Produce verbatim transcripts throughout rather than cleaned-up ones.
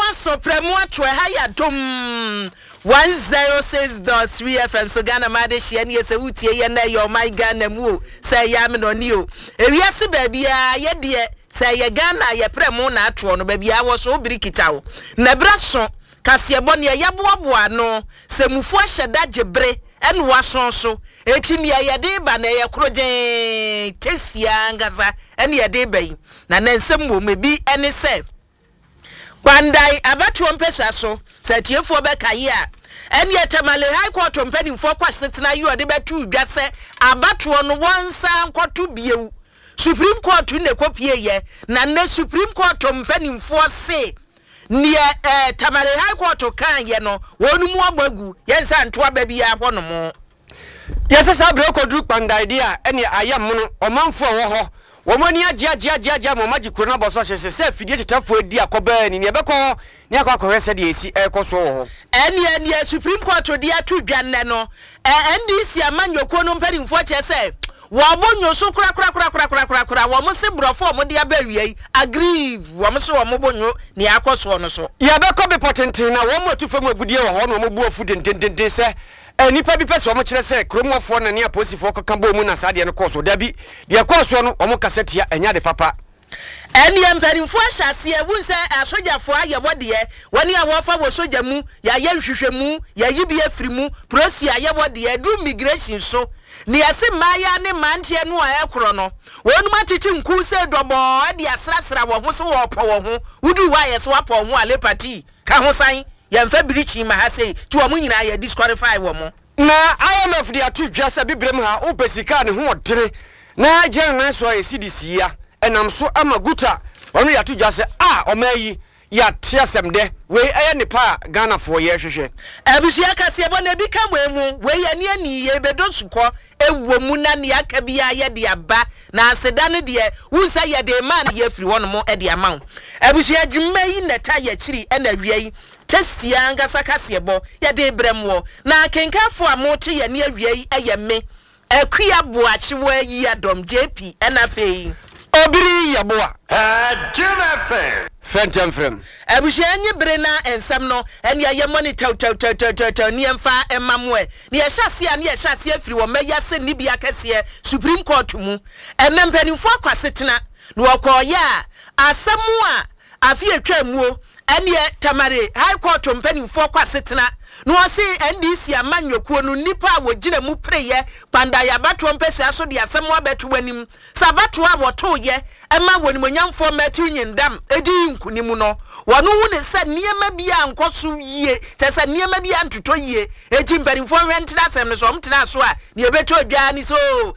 Sopremo atwe ha ya dom one oh six point three F M so Ghana ma de hye ne se wutie ye na yo my Ghana mu say ya me no ni o ewiase ba bia ye de say ye Ghana ye premo na atwo no ba bia wo so birikita wo na braso kase bone ye boaboa no se mufu ahyeda gebre ene wasonso etimi ye de ba na ye krogen tesia ngaza ene ye de ba yi na nansem mo mebi ene se Kwandai abatuo mpesa so setiefo be kaye a ene yetamale high court mpani mfo kwasetena yi ode betu dwase abatuo no wonsa nkoto biewu Supreme Court ne kopie ye na ne Supreme Court mpani mfo se ne eh tamale high court kan ye no wonu mu abagu yensa ntoa ba bia hono mo yesa sabre okodru Kwandai dia ene ayam no omanfo wo ho Womani agia agia agia agia mamaji kuro na boso hye se fidie tetafo edi akoba ni ne beko ni akwa akwese de esi ekoso ho eni eni Supreme Court odi atu dwanne no N D C amanyoko no mpanimfo che se wo bonyo so kura kura kura kura kura kura kura wo mo se brofo mo de abawie agree wo mo se wo mo bonyo ni akoso no so ya beko be potenten na wo mo tufam agudie wo ho no mo bu ofu dentententen se enipa bi pese omo kire se kromwafo na ne aposifo kokamba mu na sade ne koso dabi de koso no omo kasetia enya de papa eni emperimfo ahyase ewunse asojafo ayebode woni awofa wo soja mu ya ye hwehwemu ya yibi afiri mu prosi ayebode du migration so ne yase maya ne mantie no ayekro no wonu matiti nku se dobo ade asrasra wo ho so wo po wo ho wudu wa yes wa po ho ale party ka ho san yemfa birichi ma ha sei ti wo nyina ya disqualify wo mo na I M F de atu dwasa bibrem ha opesika ne ho odere na agere na so ya C D C ya enam so amaguta onu ya atu dwasa a omayi ya tiasem de we eye ne pa Ghana fo ye hwehwe abusia kase ebo na bi ka mu we ye ne ani ye bedo suko ewo mu na ne aka bia ye de aba na aseda ne de wunsa ye de man ye firi wono mo e de amaw abusia dwuma yi neta ye kiri e na wiei tesia ngasa kasebo ya de bremwo na kenkafo amote ye ne awiei eye me akua boachi wo yi adom J P na fei obiri yaboa eh Jim F M Fentem frem abusia nye bre na ensam no ene ye money taw taw taw taw taw ni emfa emamwe ni ye hyase a ni ye hyase afiri wo meya se ni bia kase Supreme Court mu ene mpanimfo akwasetena no okoya asemu a afi atwa muo ene tamare high court mpanimfo kwasetena no ase N D C amanyokuo no nipa a wogina mu preye Kwandai abato mpesa so de asemu abeto wanim sabato a woto ye ema wonimonyamfo matu nyindam edi nkunimu no wono hu ne se niema bia nkoso yie se se niema bia ntoto yie eti mpanimfo hwentra asem no so mtena so a ne ebeto odwa ni so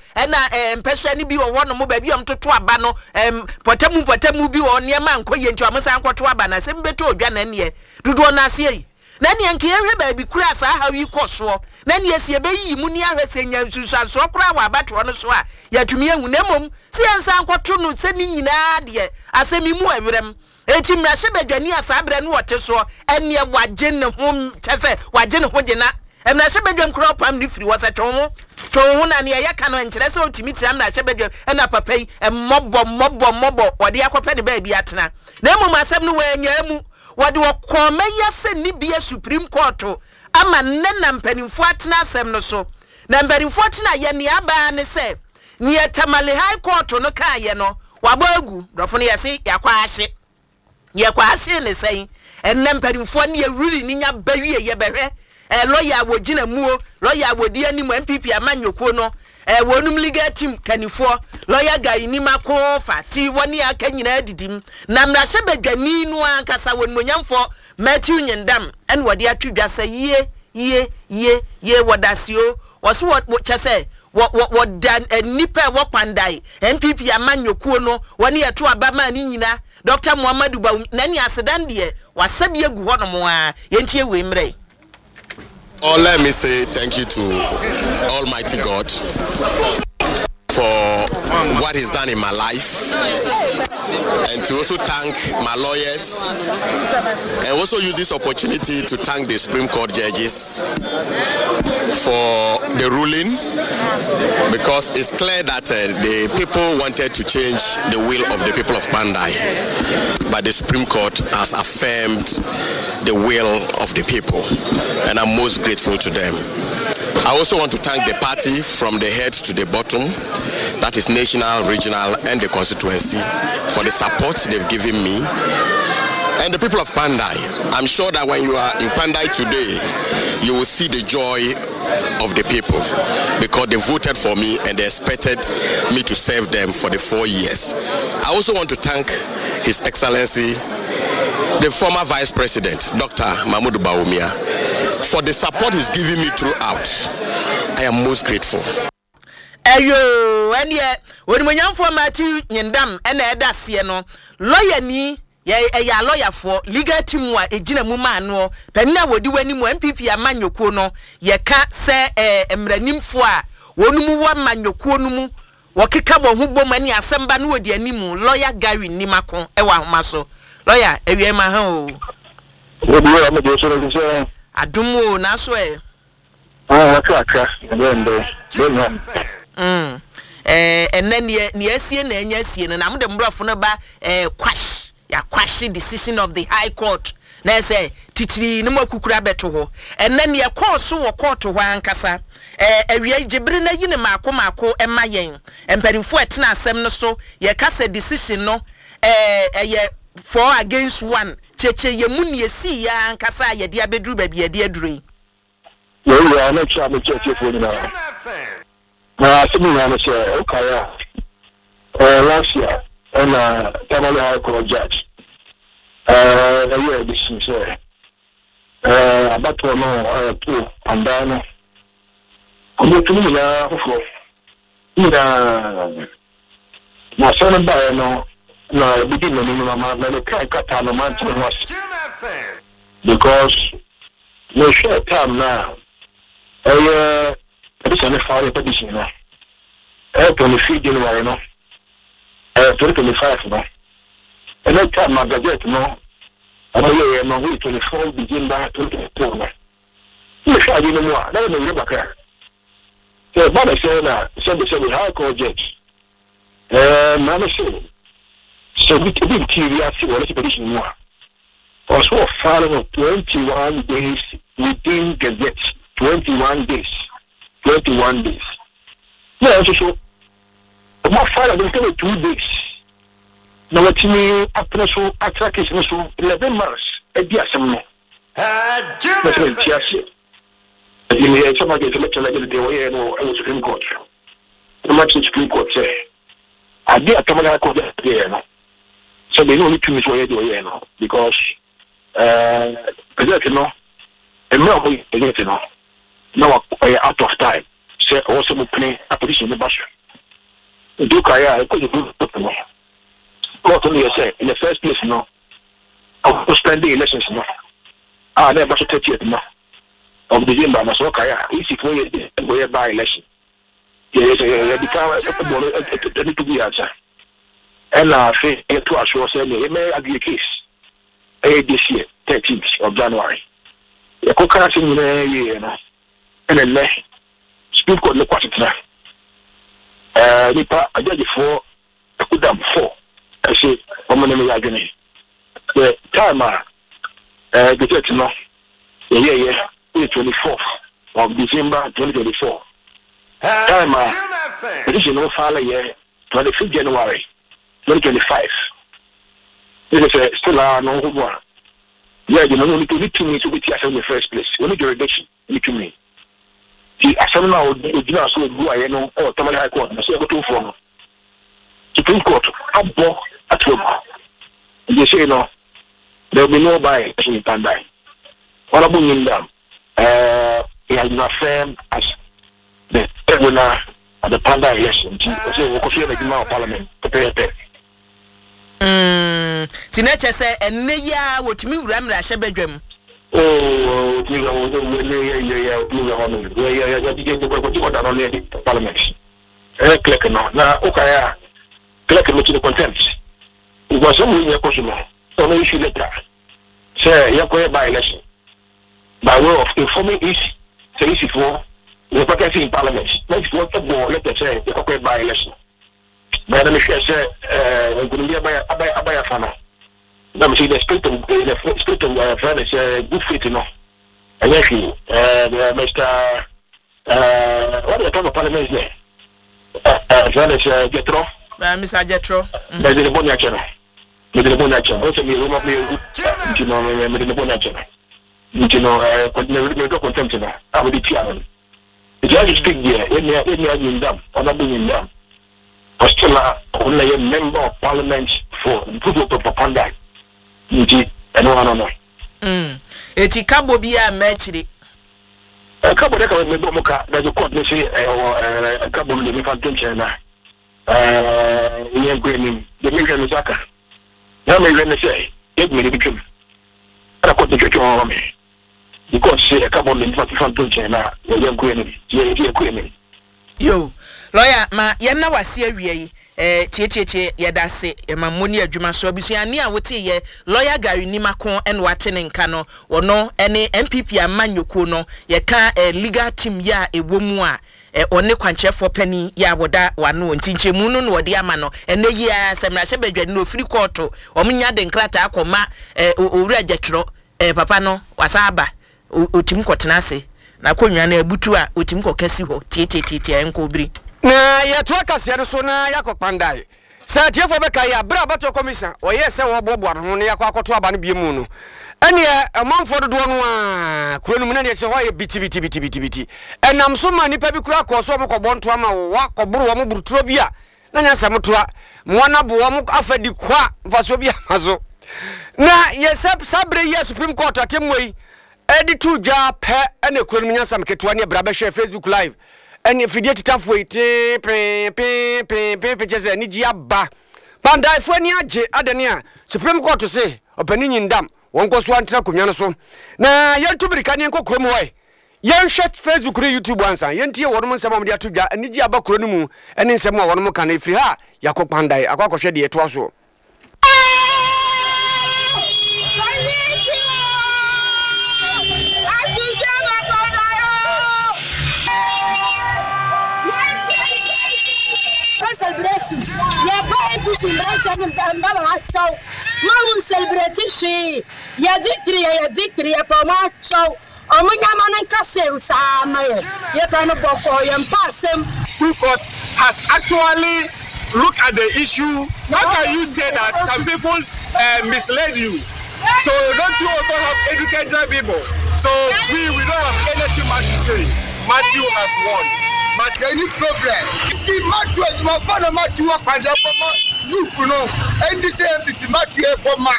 ena mpesa ni bi wo wono mo ba bi omtoto aba no potamu potamu bi wo niema nkoye nti amsa nkoto aba na se mbeto odwa na ne dudu na ase yi nani anke yehwe ba bi kura sa ha wi koso nani esi ebe yi mu ni ahwese nya susanso kura wa abato no so a yatumi ehu na mom si ensa nkoto no se ni nyina de asemi mu awerem eti mrahye badwani asabre no wote so ene waje ne ho chese waje ne ho gena emrahye badwam kura pam ni firi wose tonwo tonwo na ne ye ka no enkyere se otimi tira mrahye badwam ena papai emmobo mobo mobo wode akopa ne ba bi atena na mom asem no wanya mu wadi wakome yase ni biye Supreme Court ama nena mpanimfo atena asem no so na mpanimfo atena ye ne aba ne se ne tamale high court no ka ye no wabagu brofo ne yase yakwa ahye ye kwa ahye ne sei enne mpanimfo ne ye ruli ni nya bawie ye behwe eh lawyer wogina muo lawyer wodi anim M P P amanyokuo no eh wonum legal team kanifo lawyer guy ni makofa ti woni aka nyina didim na mrahye badwani no ankasa wonmonyamfo Matthew Nyindam en wodi atudwasa ye ye ye ye wodasio woso wo chese wo wo dan nipa wo Kwandai M P P amanyokuo no woni eto abama ni nyina Doctor Muhammadu Ba nani asedan de wasabi egu ho no mo a yentie we mre. Oh, let me say thank you to Almighty God for what he's done in my life, and to also thank my lawyers, and also use this opportunity to thank the Supreme Court judges for the ruling, because it's clear that uh, the people wanted to change the will of the people of Bandai, but the Supreme Court has affirmed the will of the people, and I'm most grateful to them. I also want to thank the party from the head to the bottom, that is national, regional, and the constituency, for the support they've given me. And the people of Pandai, I'm sure that when you are in Pandai today, you will see the joy of the people, because they voted for me and they expected me to serve them for the four years. I also want to thank His Excellency, the former Vice President, Doctor Mahmoud Bawumia, for the support he's giving me throughout. I am most grateful. Ayo, and yet, when we young for Matthew Yendam and Eda Sieno, lawyer ni, ya a lawyer for legal team, a Gina Mumano, Penna would do any more M P P a man yokono, ye can't say a emranim foa, one one man yokonumu, wakikabo hubo mani asamba no de animu, lawyer Gary Nimakon, ewa maso, lawyer, ewe maho. What do you have to say? Adumo na so e ah aka then then mm eh enne ne ne asie na anya asie na nam de mbrofo no ba eh kwash ya kwash decision of the High Court na say titiri ne makukura beto ho enne ne court so wo court ho ankasa eh awie gibere na yine maako maako ema yen empanifo etena asem no so ye kasa decision no eh eh four against one cheche ye muni esi ya ankasa ye dia bedru ba bia dia dure no ya na cha me cheche fo ni na na simu na na che okay eh last year and uh Tamale High Court judge uh the year decision say uh about no uh to andano ko tu ni ya fo ina na sana ba no no begin no no ma na kai kata no man to was because no short time now eh this is a fire petition no eh twenty-fifth January no eh twenty twenty-five no and that time my budget no I no we twenty-fourth begin that twenty twenty-four no you shall you know more na no back here so but I say na so the High Court judge eh man say so we didn't see what the petition more. Also, following twenty-one days within Gazette, twenty-one days, twenty-one days. No, so about five of two days. Now, what me after so attraction so eleven months. A dear some more. Uh, Jimmy. You hear somebody to let you like the way I know I was Supreme Court. The much Supreme Court say, I did a Tamale High Court there. So they don't need to miss what you do, you know, because uh, you know, a more you know, now out of time. Say also we play a position in the bus. Do Kaya, I could do it. What only I say in the first place, no, I was spending elections, no, I never should take it, no, of the December, no, so Kaya, easy for you to buy election. Yes, I become a need to be answered. And I say to us, was a may agree case this year, thirteenth of January. The coconut in the year, and then less speak on the quantity. Uh, Nipa, I did before I could have four. I say, I'm going to agony. The time, uh, the church, no, the year, yeah, the twenty-fourth of December, twenty twenty-four. Time, uh, this is no file, yeah, twenty-fifth January. twenty twenty-five. This is still a no one. Yeah, you know, only to need to me to be here in the first place. Only the reduction need to me. The Asana would do not so go, I know, or Tamale High Court, so I go to form. Supreme Court, up more at work. They say, no, there will be no buy in Pandai. What about in them? Uh, he has been affirmed as the winner at the Pandai election. So we'll consider the Gima Parliament to pay a pay. Mm. Tinacha say enne ya wotumi wuram ra hye bedwam. Oh, you know, yeah, yeah, yeah, yeah, yeah, yeah, yeah, yeah, yeah, yeah, Parliament. eh click no na ukaya click me to the contempt because some we question so no issue later say you go by election by way of informing each say issue for the party in parliament next what the let us say you go by election but let me say uh going to be by by by fana let me see the spirit of the spirit of uh, fairness uh, good faith you know and actually uh Mister uh what the kind of parliament is there uh fairness uh, Jetro uh, Mister Jetro but the bonya channel me the bonya channel also me room up me you know me the bonya channel you know uh continue me go contempt na I will be channel the judge speak there when you when you are in them or not being in them but still only a member of parliament for people to propaganda nti eno ano no mm eti kabo bia mechiri e kabo de ka me do muka da jo court ne say e kabo le mi fantom chena eh ye gwenim de mi gwe saka na me gwe ne say e me bi twem ara court ne twetwe me because say e kabo le mi fantom chena ye gwenim ye ye gwenim yo lawyer ma ye na wase awie yi eh tietietie ye da se e ma moni adwuma so abusuani a wote ye lawyer Gary Nimakon en wate ne nka no wono ene M P P amanyoko no ye ka eh, legal team ya ewomu a eh, one kwanchefo pani ya woda wano ntinchemu no no wode ama no ene yi a semra hye badwani no free court omunya de nkrata akoma eh, owura Jetro eh, papa no wasaba otim kotena ase na konwa na ebutu a otim kokasi ho tietietie enko biri na ya to akase no so na yakopandai sa tiefo beka ya bra bato commission oye se wo bobo ho ne yakwa akoto aba no biemu no ene amanfo dodo no a kuronum na ne se ho ye biti biti biti biti biti enam so ma nipa bi kura akoso mo kobonto ama wo wa koburu wo mo buruturo bi a na nya samtoa mo na bo wo mo afadi kwa mfaso bi amazo na ye sabre ye Supreme Court atemoi edi tu ja pe ene kuronum nya sam ketua ne bra be share Facebook live ene fidie titafo ite pe pe pe pe pe jeze ni ji aba bandai fo ani age adene a Supreme Court say opani nyindam wonko so antra konwa no so na yentu birika ne nkokro mu hoy yen share Facebook re YouTube ansa yentie wonum nsem am de atodwa ani ji aba kro no mu ene nsem a wonum kan efiri ha yakopandai akwakohwe de eto so Mamu celebrate she ya victory ya victory pa ma chow omunya manan kasel sama ya kana boko ya mpasem. Supreme Court has actually looked at the issue. How can you say that some people uh, misled you? So don't you also have educated people? So we we don't have anything much to say. Matthew has won. But any problem? The Matthew is my father. Matthew up and up. You know, and the same Matthew for ma.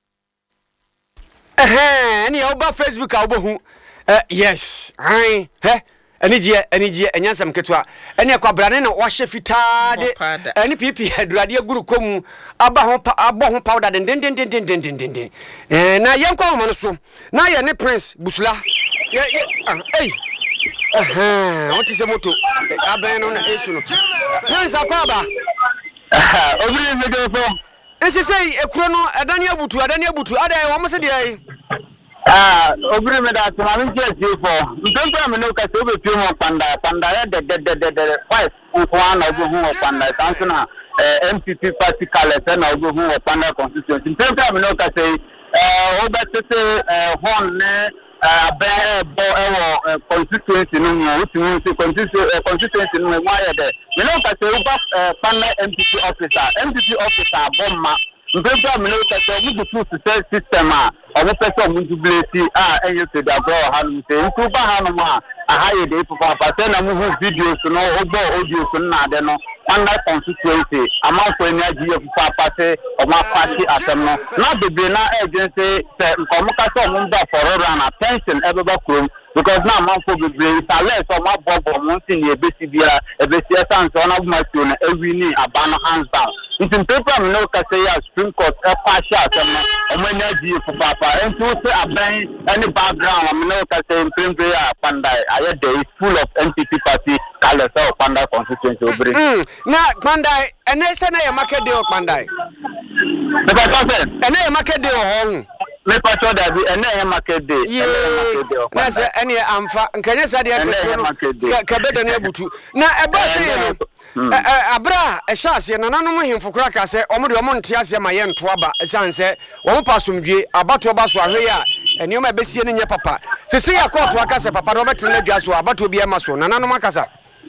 Eh, any over Facebook abo uh yes. Ai, he. Ani je, ani je, enyasam ketwa. Ani akwabrane na wahye fitaade. Ani pipi adurade aguru komu aba ho abo ho powder den den den den den den den den. Eh na yenko ho no so. Na ye ne Prince Busula. Ye eh eh what is moto? Aben no na esu no. Prince akwaba. Obiri me go for. Ese sei ekuro no adani abutu adani abutu adai wo mo se de ai. Ah, obiri me da tuma me je ji for. Ntonto me no ka se obetu mo panda panda ya de de de de five nko ana obo hu panda sanso na M P P party kale na obo hu panda constituency. Ntonto me no ka se eh obetete eh hon ne abe bo ewo constituency no mo utu constituency constituency no mo ayede. Me no ka se oba panda M P P officer M P P officer bomma mpempa me no ka se mu dutu system a omo pese mu dubleti a enye se da go ha no se ntu ba ha no ma aha ye de papa pase na mu hu videos no ogbo audio so na de no panda constituency amanfo eni agiye papa pase omo party atem no na bebe na agency se nkomo ka se omo da for run attention ebeba krom because now man for be is alert so my bob mo sin e be sibia e be sia san so na ma tio na ewi ni abano hands down it's in paper me no ka say ya Supreme Court e kwa sha asem no o manya ji fu papa and to say aban any background me no ka say Supreme Prayer Pandai aye there is full of N P P party colors so Pandai constituency obri mm na Pandai ene se na ye market day o Pandai the person ene ye market day o ho me pacho da bi ene ye market day ene market day na se ene amfa nkanye sa de ka ka beda na ebutu na eba se no abra e hyase na nanom hemfo kura ka se omo de omo nte ase ma ye nto aba sanse omo pasomdwe abato ba so ahwe ya ene ma besie ne nye papa se se ya court aka se papa do betre na dwa so abato bi e ma so na nanom akasa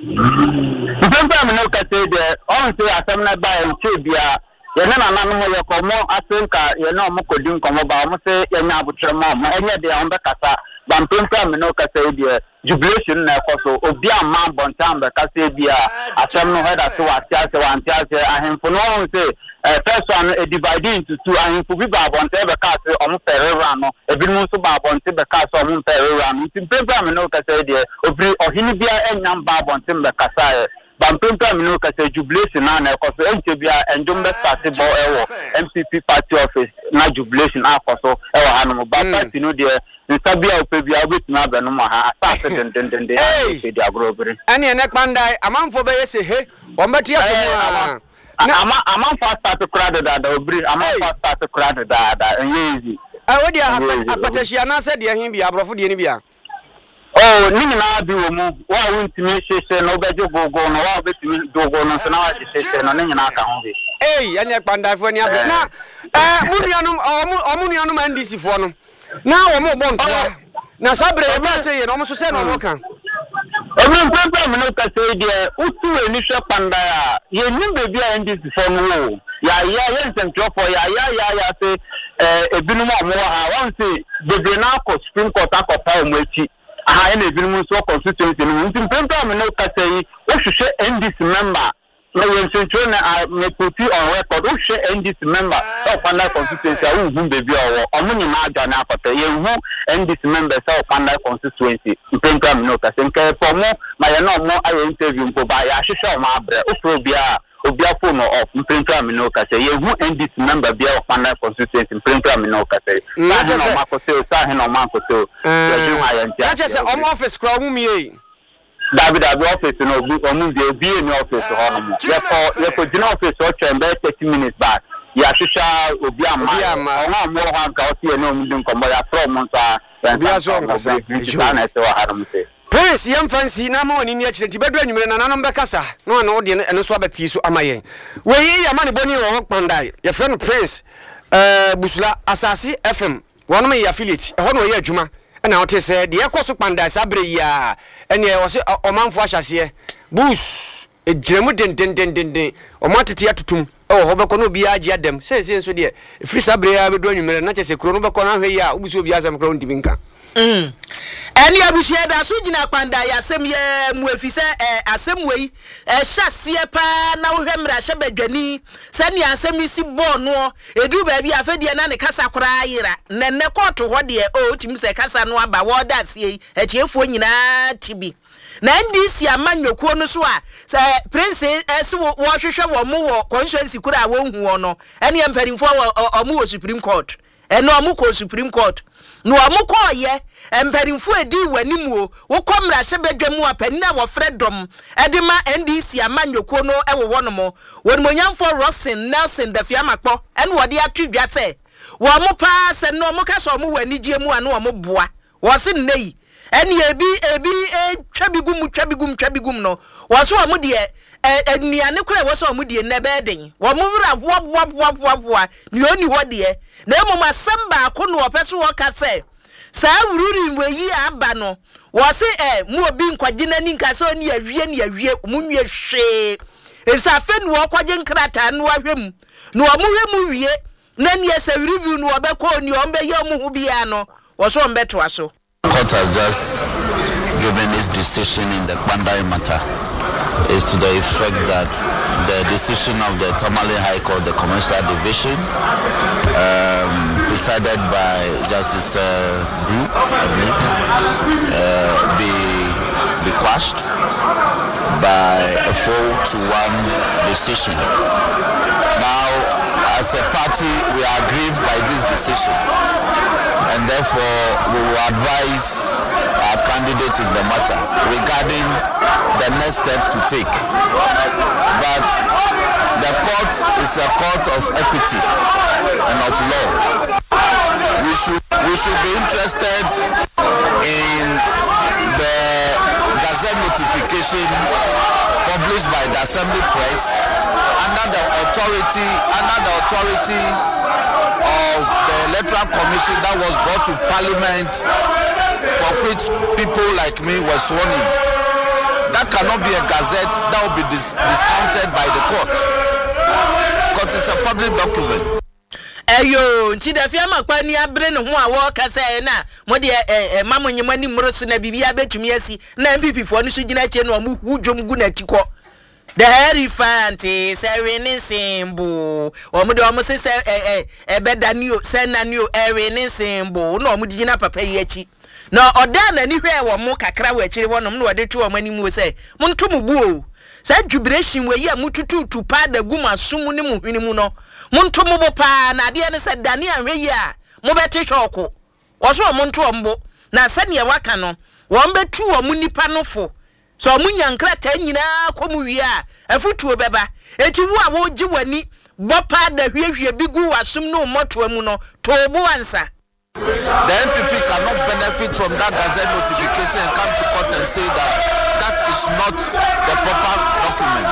mpempa me no ka se de on se asem na ba en che bia ye na nanom ye komo asenka ye na omo kodin komo ba omo se ye nya abutre mo ma enye de on be kasa ba mpempa me no ka se de jubilation na ekoso obi amma bontam be kase bia asem no head aso atia se wantia se ahemfo no on se first one a divide into two ahemfo bi ba bontam be kase omo perera no ebi no so ba bontam be kase omo perera no mpempa me no kase de obi ohini bia enyam ba bontam be kasa ba mpempa me no kase jubilation na na ekoso enche bia endom be start bo ewo M P P party office na jubilation akoso ewo hanom ba party no de Nsabia opebia obetuma be no ha asase den den den den e di agrobere ani ene Pandai amanfo be yese he ombeti aso na ama amanfo start crowd da da obiri amanfo start crowd da da easy ah wodi apatashia na se de hin bia abrofo de ni bia oh ni na bi wo mu wa wuntimi hyehyɛ no bejo gogo no wa obetumi dogo no so na wa hyehyɛ no ni na aka ho bi eh ani Pandai fo ni abia na eh munuanum omunuanum N D C fo no na wo mo bon to na sabre e ba se ye no mo so se no mo kan Obi mpempa me no ka se de utu eni hwe Pandai a ye nim bebi a N D C fo no ya ya ye ntentofo ya ya ya ya se eh ebinum omo ha won se bebi na ko Supreme Court akopa omo echi aha ene ebinum so constituency no mpempa me no ka se yi o hwehwe N D C member no we ntentro na me put on record o hwehwe N D C member so Pandai constituency a wo hu bebi owo omo ni ma adwa na apata ye hu N D C member so Pandai constituency mpempa me no ka se nke for mo ma ye no mo ayo interview mpo ba ya hwehwe o ma abre o pro bia obia phone off mpempa me no ka se ye hu N D C member bia o Pandai constituency mpempa me no ka se na no ma ko se sa he no ma ko se ye ju ha ye ntia acha se om office kra hu mi e David David office no obi omu de obi ni office ho no mo ye ko ye ko dina office o chamber thirty minutes back ya hwehwa obi ama o mo ho anka o tie no omu din ko mo ya from mo sa ya so nka se na se wa harum se Prince yam fancy na ma oni ni akire ti bedu anwumre na nanom be kasa no na wo de eno so abapi so amayen we yi ya mane boni wo Pandai ye friend Prince eh busula asasi F M wono me affiliate e ho no ye adwuma na wo te se de ekoso Pandai sabre ya ene wo se omanfo ahyase bus e jiremu den den den den den o matete atutum e wo be ko no bi agi adem se se so de free sabre ya bedu anwumre na chese kro no be ko na hwe ya obuso bi azam kro ntimi nka mm eni abushie da so gina Pandai asem ye muefise eh asem wei eh hyasie pa na wo hwemra hye badwani sani asem ni si bo no edu ba bi afedie na ne kasa kora ayira nenne koto ho de o timi se kasa no aba wo da sie etiefo nyina tibi na N D C amanyokuo no so a se Prince ese wo hwehwe wo mo wo conscience kura wo hu wo no ene emperimfo wo mo wo Supreme Court ene omo ko Supreme Court no amuko ye emperimfo edi wanimu wo komra hye badwamu apanina wo fredom edema N D C amanyokuo no ewo wonomo wonmonyamfo Roxin Nelson Dafiamakpo ene wode atwedwa se wo mo pa se no mo ka so mo wanigye mu anu wo mo boa wo se nei ene ebi ebi twabigum twabigum twabigum no wo so wo mo de enuane kura wo so wo mo de ne beden wo mo wura wo wo wo wo ni oni ho de na emom asamba ko no opeso wo ka se sa wururi weyi aba no wo se eh mu obi nkwaje nani nka se oni awie ni awie mu nwie hwe esa fe no kwaje nkrata no ahwem no wo mo hwem wie na ni esa review no obekọ oni ombe ye mo hu bia no wo so ombeto aso. Court has just given its decision in the Pandai matter is to the effect that the decision of the Tamale High Court, the Commercial Division, um, presided by Justice uh, Bru, I believe, uh, be, be quashed by a four to one decision. Now, as a party, we are aggrieved by this decision, and therefore we will advise our candidate in the matter regarding the next step to take. But the court is a court of equity and of law. We should we should be interested in the Gazette notification published by the Assembly Press under the authority under the authority of the Electoral Commission that was brought to Parliament, for which people like me were sworn in. That cannot be a gazette that will be dis- discounted by the court because it's a public document. Eyo nchidafia makwa ni abre ne ho a wo kasa e na mo de eh mamonyemani mroso na bibia betumi asi na M P P fo no so gina che no mu hudwom gu na tikọ the elephant serene simbo omo de omo se se eh eh beda ni o se na ni o erene simbo na omo gina papa yi achi na oda na ni hwe wo mo kakra wa achire wonom na ode tu omo ani mu se mo nto mu bu o sa jubilation we ya mututu tu pa da guma sumu ni mu hwini mu no mo nto mo bo pa na de ne se dane anhwe yi a mo beti hwoko wo so mo nto ombo na sane ye waka no wo betu omo nipa no fo so munya nkrata nyina komu wi a afutuo beba eti wo a wo gi wani bopa da hwehwe bigu asum no moto amu no to bo ansa. The M P P cannot benefit from that gazette notification and come to court and say that that is not the proper document.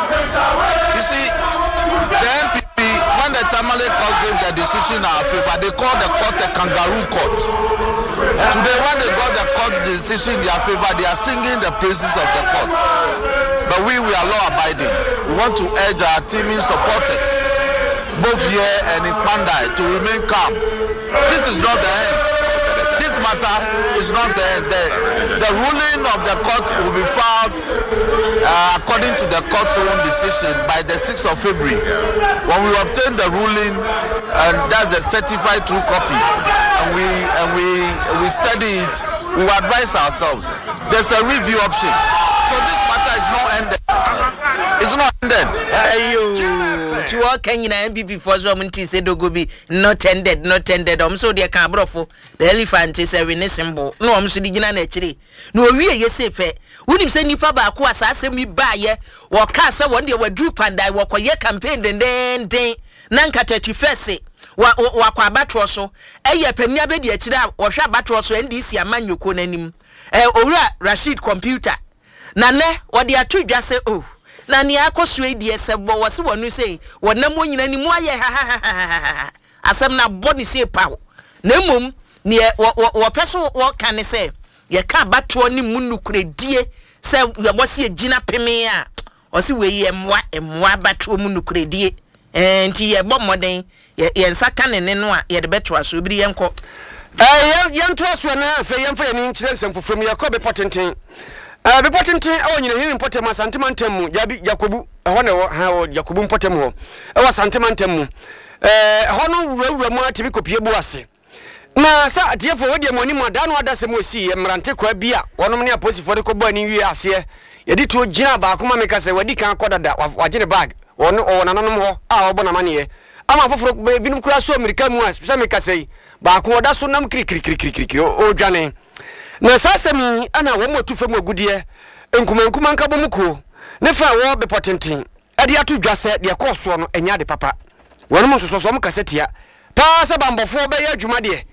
You see, the M P P, when the Tamale court gave the decision in our favor, they called the court a kangaroo court. Today, when they got the court decision in their favor, they are singing the praises of the court. But we, we are law-abiding. We want to urge our teaming supporters, both here and in Pandai, to remain calm. This is not the end. This matter is not the end. The, the ruling of the court will be filed uh, according to the court's own decision by the sixth of February. When we obtain the ruling, and that's the certified true copy, and we and we we study it, we will advise ourselves. There's a review option. So this matter is not ended. It's not ended. Ayo, to all Kenya M P P for so many say dogobi not ended, not ended. Um, so they can brofo the elephant is a winning symbol. No, I'm so digina naturally. No, we are yes, if wouldn't say nipa ba kwa sa me buy ye or cast one day were drew pandai walk ye campaign and then then nanka thirty-first wa wa kwa batroso eye pania be de akira wo hwa batroso N D C amanyoko nanim eh owura Rashid computer na ne wo de atodwa se oh na ne akoso edie se bo wo se wonu sei wonam onyina ni mu aye ha ha asem na body sei pawo na mum ne wo peso wo kan se ye ka batro ni munukure die se ye bo se gina peme a o se we ye mwa emwa batro munukure die enti ye bo moden ye nsaka ne ne no a ye de betro aso biri yenko eh yento aso na afa yemfa ye ni nkyire nsem fofrom ye ko be potenten eh be potenten e wonyine hin potem asantemantam mu jabi Yakobu ho ne ha Yakobu potem ho e wa santemantam mu eh ho no wurawura mu atibi kopie bu ase na sa atiefo wodi amoni mu ada no adase mu osi ye mrante kwa bia wonom ne aposifo de ko bo ani wi ase ye di to gina ba kuma meka se wadi kan kodada wagene bag wono wonanom ho a obo na mane ama foforo binum kura so America mu as se meka sei ba ko oda so nam kri kri kri kri kri o dwane na sasemi ana wo motu fam agudie enkuma enkuma nka bomuko ne fa wo be potenten ade atu dwase de ko so no enya de papa wonom so so mo kasetia pa se bambofo be ya adwuma de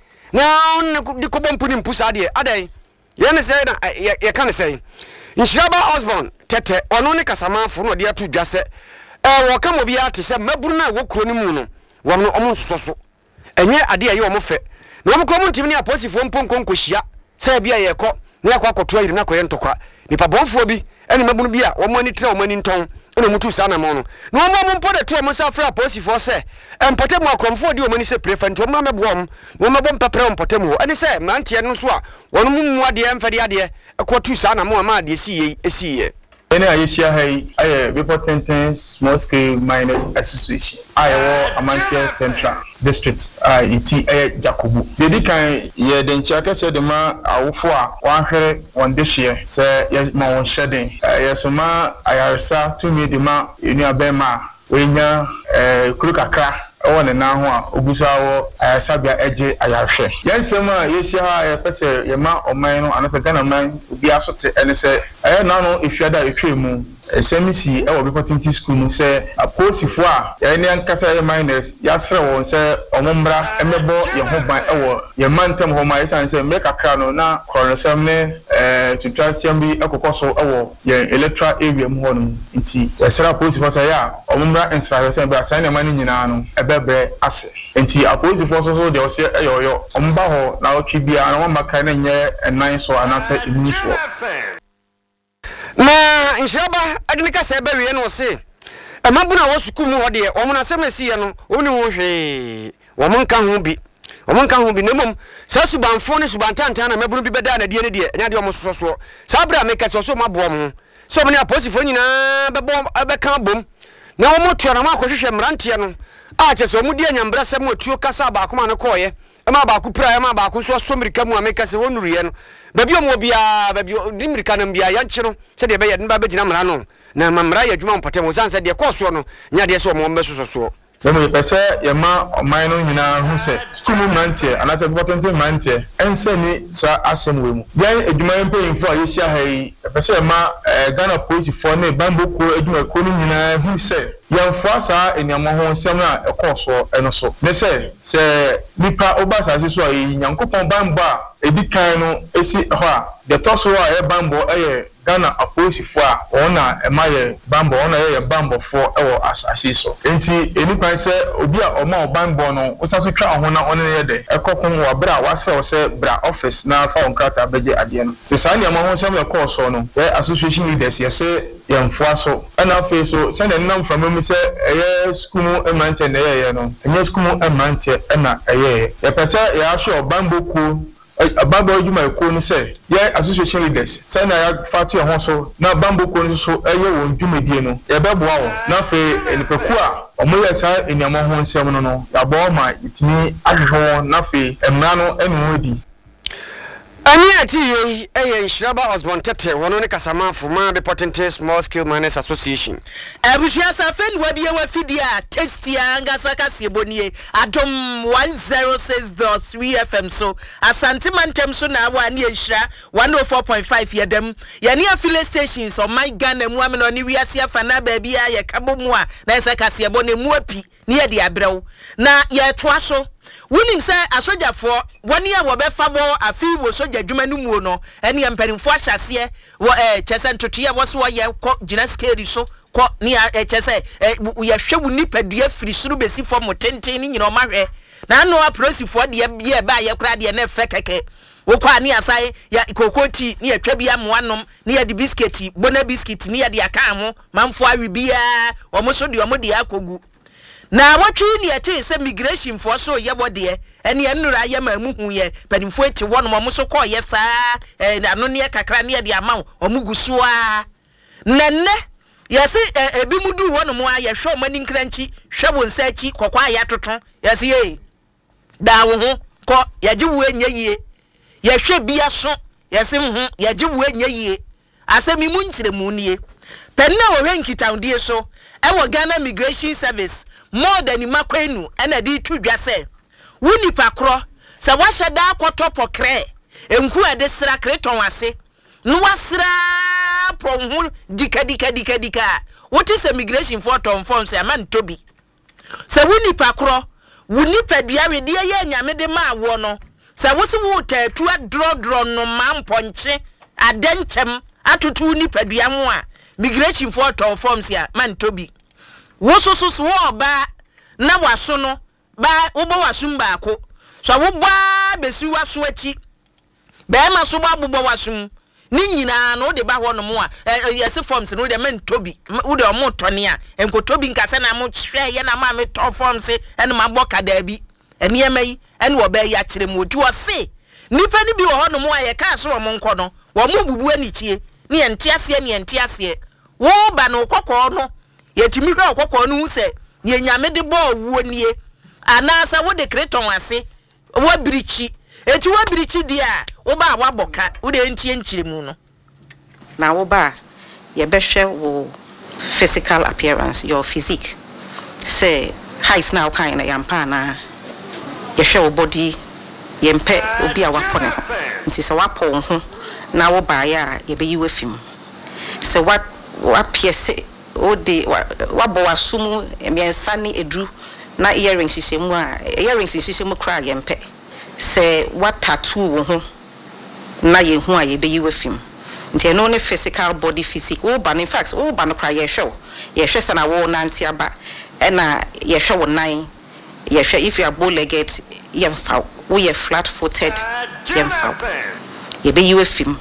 na de ko bompu ni mpusa de adai ye ne sei na ye kan sei Nshiraba Osborn tete ono ne kasamafo no de atu dwase eh wo ka mo bia te se maburu na wo kuro ni mu no wo no omo nsoso enye ade aye omo fe na omo ko mo ntimi ni aposifo mponko nkohia se bia ye ko na yakwa akoto ayiri na koye ntokwa nipa bonfo bi ene mabunu bia wo mo ani tre wo mo ani nton ene mutu sa na mo no na omo mo mpo de tre mo sa fra aposifo se empote mo akromfo di wo mo ni se prefect wo mo mebom wo mebom pepre wo mpote mo ene se mantie no so a wono mu mu ade emfade ade akotu sa na mo ama ade esiye esiye Any Asia Hay, I reporting small scale miners association. I war Amasia Central District. I E T A Jacobu. The kind ye then check said the man I for one hundred one this year. Say yes, my own shedding. Yes, ma I saw to me the man in your bema. When ya Krukaka. Oh, and now, Obusawo, I sabia edge, I have share. Yes, summer, yes, ya, I pass a man or mine, and as a gun of mine, be assorted, and say, I don't know if you had a tree moon. A semi see, I will be putting to school, say, a post if wa, any uncassa miners, Yasra won't say, Omombra, and the boy, your home by hour, your man tem home, my son say, make a crown now, corner Samne, to try to be a cocoso hour, your electra area morning, in tea. A Sarah post was a ya, Omombra and Sarah, but sign a money in an bebe ase enti apozi forso so de ose eyoyo omba ho na otwibia na wama kan na nye enan so anase emuso na inshaba adnika se be wie no se e mabuna wo suku mu ho de o mo na se mesi ye no oni wo hwe wo mo nka ho bi wo mo nka ho bi nemom sa subanfo ne subantanta na mabunu bi beda na die ne de nya de o mo soso so sa bra make so so mabo mo so mo ne apozi fo nyina be bo be kan bom na wo mo tuana ma akohwehwe mrantie no a chese mu dia nyambra sem otuo kasa ba akoma no koye e ma ba ku pra e ma ba ku so so mirika mu ameka se wonuriye no ba bi omo bia ba bi di mirika no bia ya nche no se de be ye ba begina mra no na mamra ya dwuma mpate mo sanse de koso no nya de se omo mbeso so When we pass a ma or mine in our who said, School mantia, and as a bottom mantia, and send me, sir, Assam Wim. Yan a demand paying for you shall hay, a person ma, a gun of poetry for me, bamboo, a do a cooling in a who said, Young Frasa in your mahon seminar, a course or and also. They say, say, Nipa Obas as you saw in Yankopon Bamba, a big kind of a see her, the tosso a bamboo, a Ghana a poetry for honor, a my bamboo, honor a bamboo for our as I see so. Enti, any kind say, Obia or more bamboo, no, was also try on one a day. A cockon or bra was say, bra office now found crata beje at the end. Society among some of course or no, where association leaders, yes, say, young Faso, and our face so send a number from me say, a school and maintain a year, no, and your school and maintain a year. A person, a show bamboo cool. A bamboo you might call say, yeah, association leaders. Send a fat your household. Now bamboo cone so a year won't do me diano. A babu, now fair and Pekua, or more side in your mohon seminal. A bomber, it's me, Ajo, Nafi, and Mano and Moody. Aniati eh Shraba Osborn Tete wono ne kasama fuma reporting small scale miners association Abushia Safen wabi wa fidia testia angasa kasiebonie adom one oh six point three F M so asante mantem so na wa ne nhira one oh four point five yedem ye ne affiliate stations on my Ghana mu ameno ne wiase afana ba bia ye kabomu a na esa kasiebone mu api ne ye de abrew na ye toa so winning say asoja for one year wo be fa bo afi wo soja dwuma no mu no ene empanimfo ahyase wo eh chese ntotoye wo so ye ko gina scale so ko ne eh chese ye hwewu nipadua firi suru besi fo mo tenten ni nyina o mahwe na no aprosifo de ye ba ye kura de na fe keke wo kwa ni asai ya kokoti ni atwa bia moanom ni ya di biscuit bona biscuit ni ya de aka mo manfo awi bia o mo so de o mo de akogu na watwi ni ate se migration for so ye bode ene enura ye mamuhu ye panimfo eti wono mo so ko ye saa na no ne kakra ne de amaw omuguso a nenne yesi ebi mudu wono mo aye hwe mani nkranchi hwe bonsa achi kokwa ya toton yesi ye da wo ho ko ye giwu enye yie ye hwe bia so yesi hu ye giwu enye yie asemi mu nkyire mu nie penna wo hwe nkitaundie so ewo Ghana Migration Service more than makwenu ena di tudwa se wuni pakro se wahye da akwoto pokre enku ade sra kreton wase no wasra pon dika dika dika dika what is immigration for ton form se man tobi se wuni pakro wuni padua we de ye nyame de ma wo no se wosi wo tatu adro dro no mamponche adenchem atutu ni padua ho a migration for ton form se man tobi wo so so so ba na waso no ba wo ba wasum ba ko so wo ba besi waso achi ba ma so ba bobbo wasum ni nyina no de ba ho no mo a yesi forms no de men tobi wo de mo tone a enko tobi nkase na mo hwe ye na ma me to forms e na ma boka da bi ene emai ene wo ba ya kire mo ju o se nipa ni bi wo ho no mo a ye ka so wo mo nko no wo mo bubu ani tie ni ente ase ni ente ase wo ba no kokko no yetimi hwe kokko no hu se ye nyame de ball wuo nie anasa wo de kreton ase wo birichi eti wo birichi dia wo ba wa boka wo de ntie nchiremu no na wo ba ye behwe wo physical appearance your physique say height now kind na yampa na ye hwe wo body ye mpe obi a wapo ne ho nti se wapo ho na wo ba ya ye be yiwe fim se what what piece o de wabo wasumu emiensa ni edru na earrings hihemu a earrings hihemu kra ye mpe se what tattoo wo ho na ye hu a ye be yiwe fim nti no ne physical body physique wo ba in fact wo ba no kra ye hwe ye hwe se na wo nanti aba e na ye hwe wo nan ye hwe if you are bow legged ye mfa wo ye flat footed ye mfa ye be yiwe fim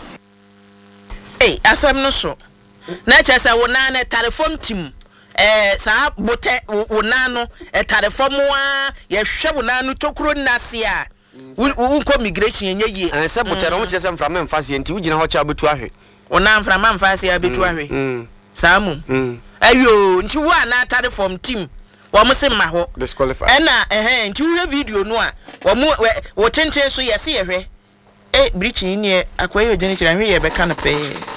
eh asem no so na chese wo na na telephone team eh sa bote wo na no e telephone wa ye hwe wo na no tokuro nase a wo ko migration yenye yi eh se bote no chese mfra me mfase enti wo gina ho cha betu ahwe wo na mfra ma mfase a betu ahwe sa mu ayo nti wo na telephone team wo mo se ma ho disqualify ena eh nti wo video no a wo mo wo tenten so yesi ye hwe eh breaching ni akwaye ogene kira hwe ye be ka no pe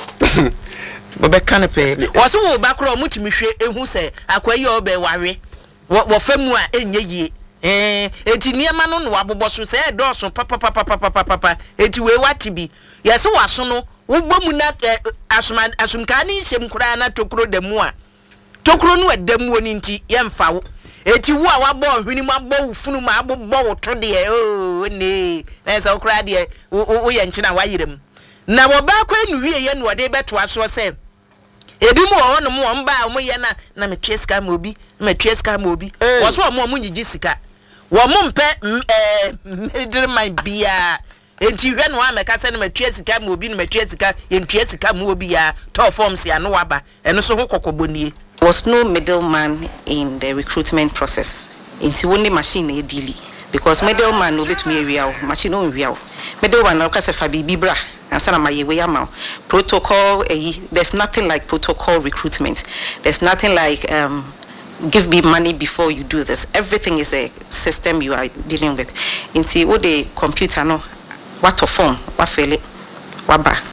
Bobe kanepe waso wo bakro mutimi hwe ehu se akwaye obe ware wo famu a enye yie eh enti niema no no waboboso se e doso papa papa papa papa enti we watibi yesi waso no wo bomu na asuma asumka ni hyem kura na tokro demu a tokro no edemu oni nti ye mfa wo enti wo a wabo hwini mu abo wufunu ma abobbo wo to de o ne na se kura de wo ye nchina wayirem na wo ba kwa nuwie ye no de beto aso se ebi mu ono mu omba mu ye na na metwe sika ma obi metwe sika ma obi wo so mo mu nyigi sika wo mu mpe eh medire man bia enti hwe no ameka se na metwe sika ma obi na metwe sika ye ntwe sika ma obi ya to forms ya no waba eno so ho kokobonie was no middleman in the recruitment process inti woni machine e deal because middleman no betumi ewia machine no nwia middleman no ka se fa bibi bra ansana mayewe yama protocol eh, there's nothing like protocol recruitment. There's nothing like um give me money before you do this. Everything is the system you are dealing with. Inti wo the computer no what to form what fele what ba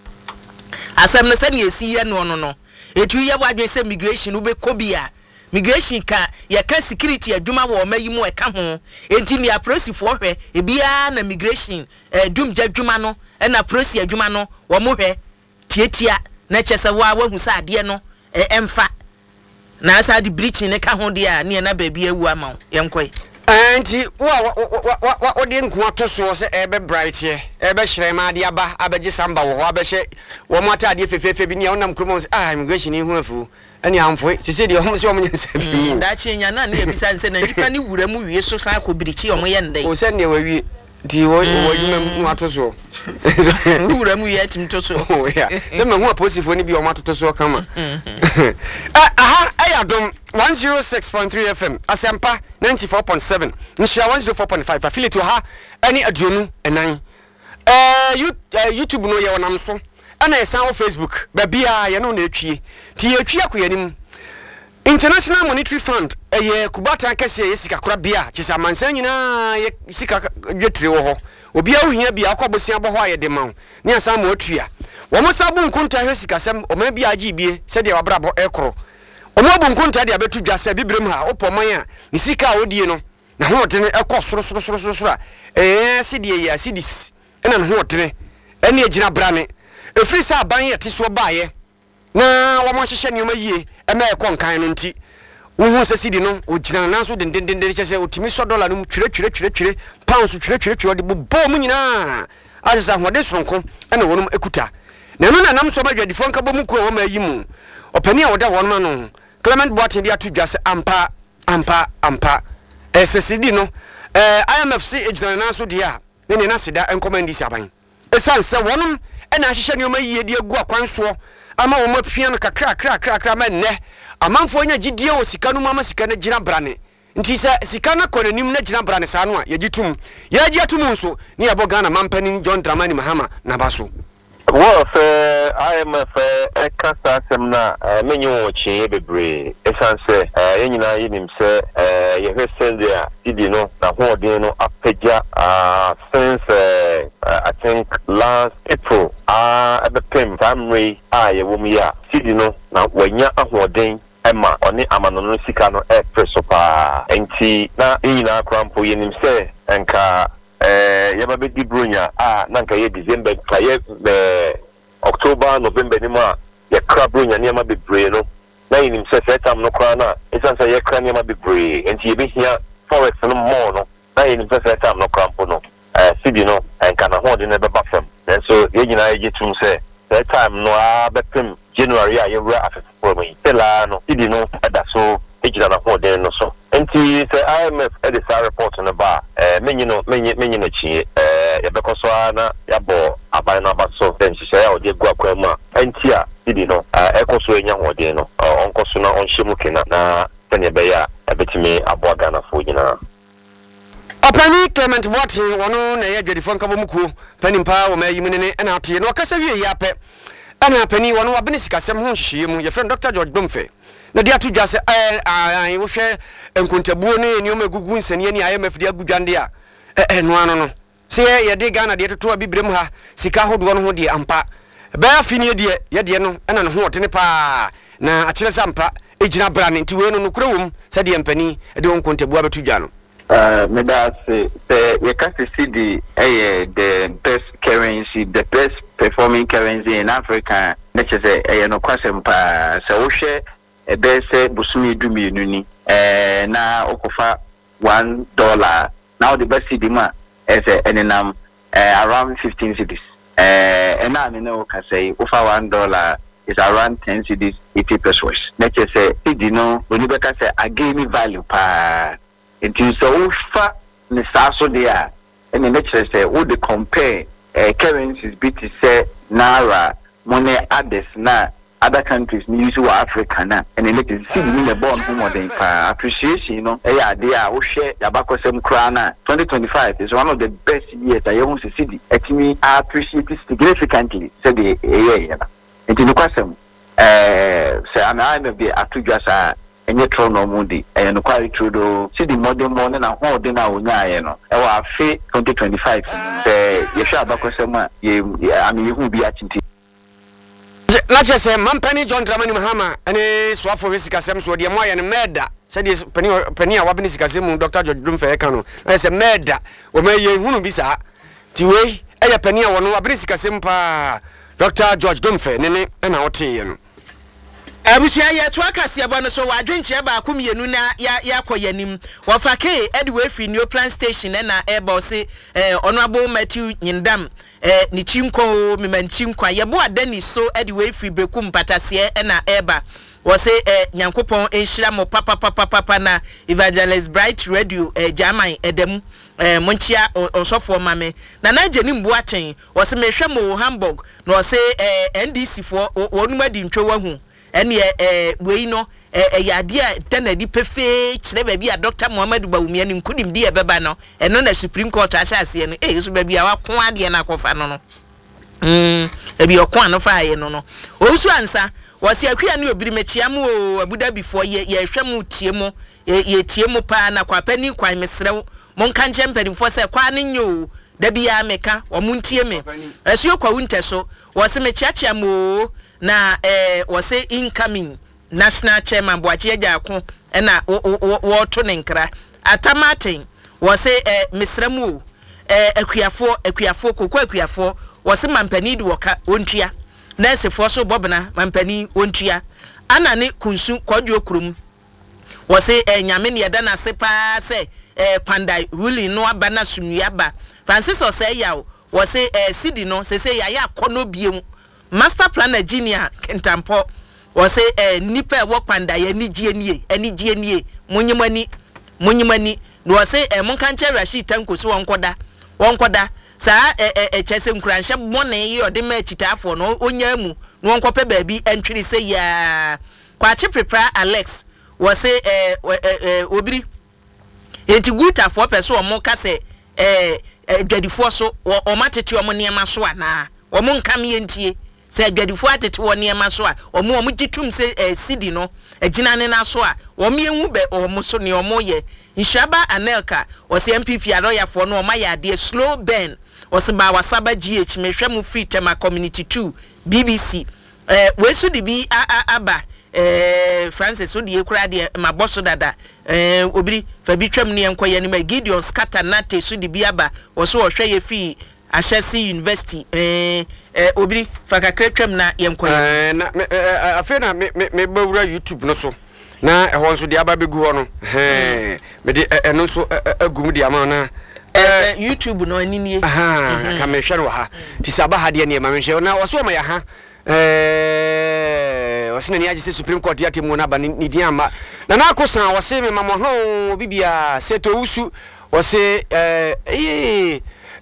asem no sani esi ye no no no etu ye wadwe se migration ube kobia migration ka ye ka security aduma wo mayimu e ka ho enti ne aprosifo hwe ebia na migration edum jadwuma no e na prosi adwuma no wo mo hwe tietia na chese wa wahu sa ade no e emfa na asa di bleaching ne ka ho de a ne na baabi awu ama ye nkoi enti wa wa wa odi nko ato so se ebe bright ye ebe hyerema ade aba abeje samba wo ho abehye wo mo atade fefefe bi ne onam kromo se ah immigration hu afu ani amfo ti se de ho se o nyensa bi mu da chi nya na na ebisa nse na nipa ni wura mu wie so sa ko birichi o mo ye ndai o se ne wa wie di wo wo yuma mu ato so wura mu wie tim to so o ya se ma hu aposifo ni bi o mo ato so kama aha ayadom one oh six point three F M Asempa ninety-four point seven Nshia one oh four point five affiliate ha ani aduonu enan eh YouTube no ye wonam so ana esan wo Facebook ba bia ye no na etwie ti ye etwie akoyanim International Monetary Fund eye kubata kese ye sika kora bia chisa mansan nyina ye sika dwetire wo ho obi ahia bia akobosia bo ho ayede ma ne asan ma otua wo mo sabu nkunta hwe sika sem o ma bia agi bie se de wabrabo ekro omobu nkunta de abetu dwase bibrem ha opoman a ni sika odie no na ho tene ekọ soro soro soro soro soro eh sidie ya sidis ena na ho tene ene agina brane efri sa aban ye tiso baaye na wo mo hyehye ne yie ema ekọ nkan no nti wo hu se sidi no ogina na so den den den kyese otimi so dollar no twire twire twire twire pounds twire twire twire de bo mu nyina azza ho de sonko ena wonum ekuta na no na nam so madwadifo nka bo mu ko wo ma yi mu opani a woda wonma no Clement Boateng dia to dwase ampa ampa ampa S S D no eh I M F C ejina na so dia ne ne na seda encommend si aban esan se wonum e na hyehye ne o ma yie dia gu akwan so ama wo ma pia no kakra kra kra kra ma ne amanfo nya gidie o sika no ma sika na gina brane nti se sika na konanim na gina brane sa no a ye gitum ye gi atum nso ne ye bo Ghana mampani John Dramani Mahama na baso Well, for I M F, a casta semna, many watching bebre. As I say, any night in him say, you heard send there, did you know, the whole day no apeja, uh, since I think last April, uh, at the Pim family, I, a woman, ya, did you know, now when you're a whole day. Emma oni amanono sika no e preso pa enti na ina krampo yenim se enka eh yaba be dibrunya ah na nka ye December ka ye eh October November ni ma ye krabrunya ni ma bebre no na yenim se se tam no kra na esansa ye kra ni ma bebre enti ye be hia forex no mo no na yenim se se tam no krampo no eh sidi no enka na ho de ne be ba fam so ye nyina ye tum se se time no a be pem January a year after for me. Tela no, idi no, ada so, ejira na ho den no so. Enti se I M F e de sa report no ba, eh menyi no, menyi menyi na chi, eh ya bekoso na ya bo aban na ba so, den hye ya ode gu akwa ma. Enti a idi no, eh ekoso enya ho den no, onkoso na onhyemu kena na tanya be ya ebetimi abo Ghana fo nyina. Opani Clement Boati wono na ye dwedifo nka bomuku panimpa wo mayi munene na atie no kasa wie yape ana pani wono wabene sikasem ho hyehyem ye friend Doctor George Domfe na dia to dwase eh ah wo hwe enkontabuo ne eniom egugu nsane ani I M F dia gudwande a eh no ano no se ye de Ghana de toto abibrem ha sika hodo no ho de ampa ba afini de ye de no ana no ho otene pa na akire sampa ejina brane nti we no no kurawum se de empani de onkontabuo abetu dwa no. Uh, me that say, say you can see the uh, the best currency, the best performing currency in Africa. Let's say, uh, no question pa. So we share a best busumi du miliyoni. Uh, na okofa one dollar. Now the best cedima is uh, and um uh, around fifteen cedis. Uh, and now me know can say ofa one dollar is around ten cedis, eighty pesos. Let's say, you know, when you better say, I gave me value pa. It is so far the so there, and the nature say, would they compare uh, currencies be to say Naira, money, others, na other countries, New Zealand, Africa, na, and then it is see in the bond more than appreciation, you know. Yeah, they are share Yabako Sem Krana. twenty twenty-five is one of the best years I want to see. Actually, I appreciate it significantly. Said the yeah, and in the question, uh, say I'm I'm be atujasa. Enye tro no mundi e no kwari trudo see the modern morning na ho de na onya ye no e wa afi twenty twenty-five se ye hwa abakosema ye ami hu bi achinti la chese mampani John Dramani Mahama ene swafo wesika sem so de moya ne meda se de pani pani a wabini sika sem Doctor George Domfe e kan no na se meda o ma ye hunu bi sa ti we e ya pani a wono wabini sika sem pa Doctor George Domfe ne ne na wote ye no Abusia ye to akase abo no so wadwenche ba akumienu na ya ya koyanim wo fake edwe free new plan station na ebo se eh honorable Matthew Nyindam eh ni chimko memanchimkwa ye bo adani so edwe free bekum patase na eba wo se eh nyankopon enhira mo papa papa papa na Evangelist Bright Radio eh German edem eh monchia osofo mame na na jeni mbu achen wo se mehwe mo Hamburg no se eh N D C fo wonu madi ntwe wahu ene eh we no eh yade a tanadi pefe kire ba bi a Doctor Muhammadu Bawumia ni nkudim di ebeba no eno na Supreme Court asase no eh so ba bi a wakon ade na akofa no no mm e bi okon no fa ye no no osu ansa wose akua ne obiri mechiam o Abuda before ye ye hwem tiemu ye tiemu pa na kwapani kwan mesrew monka nche mpanimfo se kwa ne nyo da bia meka wo muntie me esu kwa wunte so wose mechiachia mo na eh wose incoming national chairman Boachi Ejaako na wo to ne nkra atamaten wose eh mesramu eh akuafo akuafo kokko akuafo wose mampani di woka ontua nurse so bobna mampani ontua ana ne kunsu kwadwo kurum wose eh nyame ne yeda na sepa se eh pandai ruling no aba na sunuaba Francis ose yawo wose eh sidi no se se ya ya kono biem master plan engineer Kentampo wose eh nipa wo panda ya ni gie nie ani gie nie munyimani munyimani no wose eh monka nche Rashid Tanko so wonkoda wonkoda sa eh eh chese nkuranhye bone ye ode ma chitafo no onya mu no wonkope baabi entwiri se ya kwache prepare Alex wose eh eh obiri enti guta fo peso omo ka se eh dwadifo so o matete omo niam so ana omo nkam ye ntie se adwadifo atete wo niema so a omo omo gitum se sidi no agina ne na so a omo enwu be omo so ne omo ye Nshaba Anelka ose M P P aroyafo no omo ya ade slow burn ose ba wasaba G H mehwe mu free tema community two B B C eh wesu di bi aba eh Francis odi ekura de maboso dada eh obiri fa bi twam ne enkoye ne ma Gideon Scatter Nate su di bi aba ose wo hwe ye fi Ashesi University eh eh obiri fa kakra twam na yenkoye eh na afi na me me bawura YouTube no so na ehwo nso de aba begu ho no eh me de eno nso agum de ama na eh YouTube no anini aha ka me hwere wo ha ti saba ha de ne ma me hwe na wo so ma ya ha eh wasina ni agise Supreme Court ya temu na ba ni di ama na na akosan wo se me mamo ho bibia seto usu wo se eh eh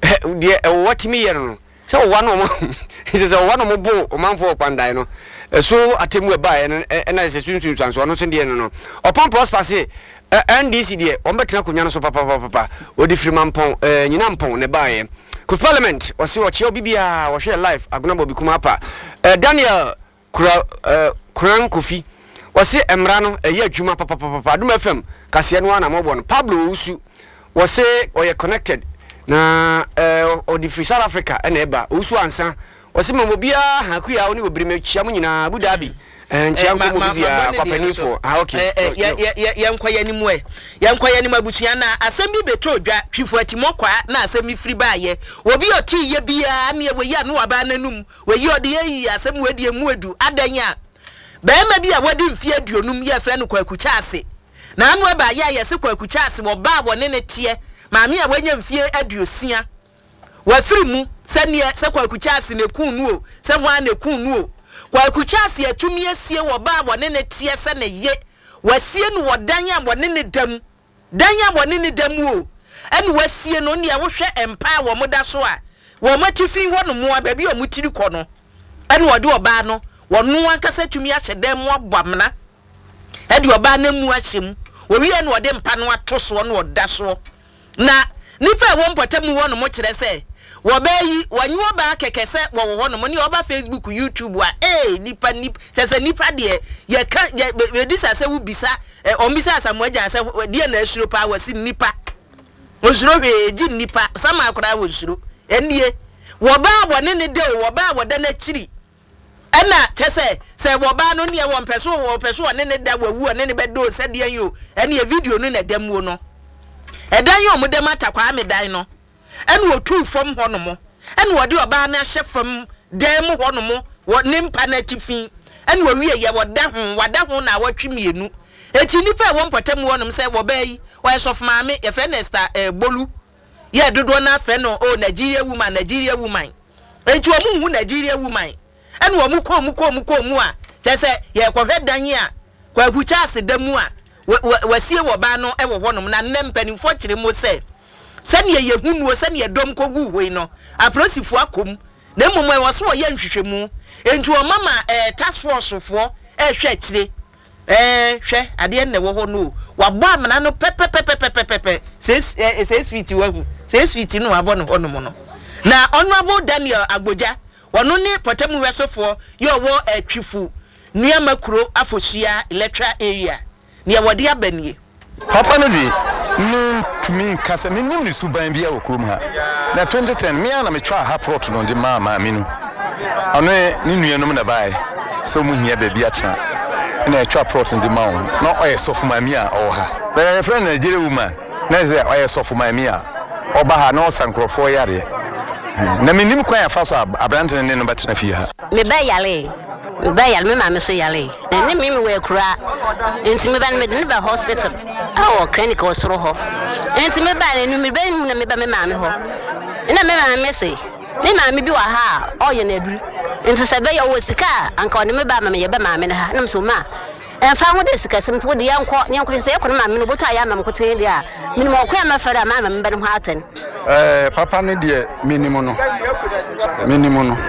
de what me yer no so one no he says one no bo o man for pandai no so atemu e ba e na se sunsun sanso no se de no opon prosper se N D C de o betena konwa no so papa papa odi frimampon eh nyina mpon ne ba ye ku parliament o se o che obibia wo hwe live agona bo bikuma apa Daniel kura kuran kofi o se emra no eye adwuma papa papa adum F M kase no na mo bo no Pablo Usu o se o ye connected na eh odi free South Africa ena eba Usu ansa o se mamobia hakuya oni obirime chia mu nyina Abu Dhabi nchia nko mobia kwa panifo ah okay ya ya ya nkwa ya nimu e ya nkwa ya nimu abusua na asem bi beto dwa twifo atimokwa na asem free baaye obi oti ye bia na we ya no aba nanum we yi ode yi asem we de emu edu adanya ba ma bia wodi mfie aduonum ye fre no kwa kucha ase na anu aba ya ye se kwa kucha ase wo ba wo ne ne tie maami a wanya mfie aduosia wa free mu se ne se kwa kucha ase ne kunu o se hwa ne kunu o kwa kuchasi atumi asie wo ba wo ne ne tie se ne ye wasie no wodanya wo ne ne dam danya wo ne ne dam o ene wasie no ne wo hwe empa wo moda so a wo matifi wo no mo ba bi o mutiri kɔ no ene wo de oba no wo no ankasa tumi ahye dam mo abamna e de oba na mu ahyem wo wi ene wo de mpa no atoso no oda so na nifa wo mpatam wo no mo kyerɛ sɛ wobayi wanyo ba kekese wo wo no moni oba Facebook YouTube a eh nipa nipa sese nipa de ye ka ye disa se wo bisa o bisa asamu agya se de na asuro pa wasi nipa osuro hwe ji nipa sama akora wo osuro enie wo ba wo ne ne de wo ba wo da na chiri ena tese se wo ba no ne wo mpeso wo peso ne ne da wawu ne ne bedo se de yo ene ye video no na damuo no edan yo mo dem atakwa medan no ene otu fom ho no mo ene wode oba na hye fam dem ho no mo wo nimpa na tifin ene wo wie ye woda ho wada ho na watwe mienu eti nipa wo mpatam wo no se wo bayi wo esof maame ye fenesta eh, bolu ye dodo na fe no o Nigeria woman Nigeria woman eti wo mu hu Nigeria woman ene wo mu ko mu ko mu ko mu a tese ye kohwe dan a kwa hucha ase damu a wasie wo ba no e wo ho no na nempanimfo kire mo se sani ye hunu sani ye dom kogu hoi no aprosifo akom na mmomwe waso ye nhwehwemu entu o mama eh, task force fo eh hwe akire eh hwe ade ne wo ho no wabo amana no pepepepepepepe six six feet wahu six feet no abo no hono no na honorable Daniel Agboja wono ne potamu wesofo ye wo atwifu nua makuro afosia electoral area ne wode abanie Papa no di me tumi kasa me nim ni suban bia okurum ha na twenty ten me ana me twa ha plot no de ma ma me no ano ni nuanom na bai so mu hia ba bia cha na twa plot de ma on na oye sofu ma mi a o ha be friend Nigeria woman na ze oye sofu ma mi a oba ha na osankrofo yare na me nim kwan afa so abrante ne no betena fi ha me ba yale me ba yale me ma me so yale ne me me we kura enti me ba me de ba hospital awo clinic o soro ho enti me ba ne me ba na me ba me ma me ho na me ma me se ne ma me bi wa ha o ye na duru enti se be ya wo sika anka ne me ba ma me ye ba ma me na ha na so ma enfa ho de sika sem to de yanko yanko se yakon ma me no boto aya ma me koten de a me mo kwa ma fara ma ma me ba no ha aten eh papa ne de minimum no minimum no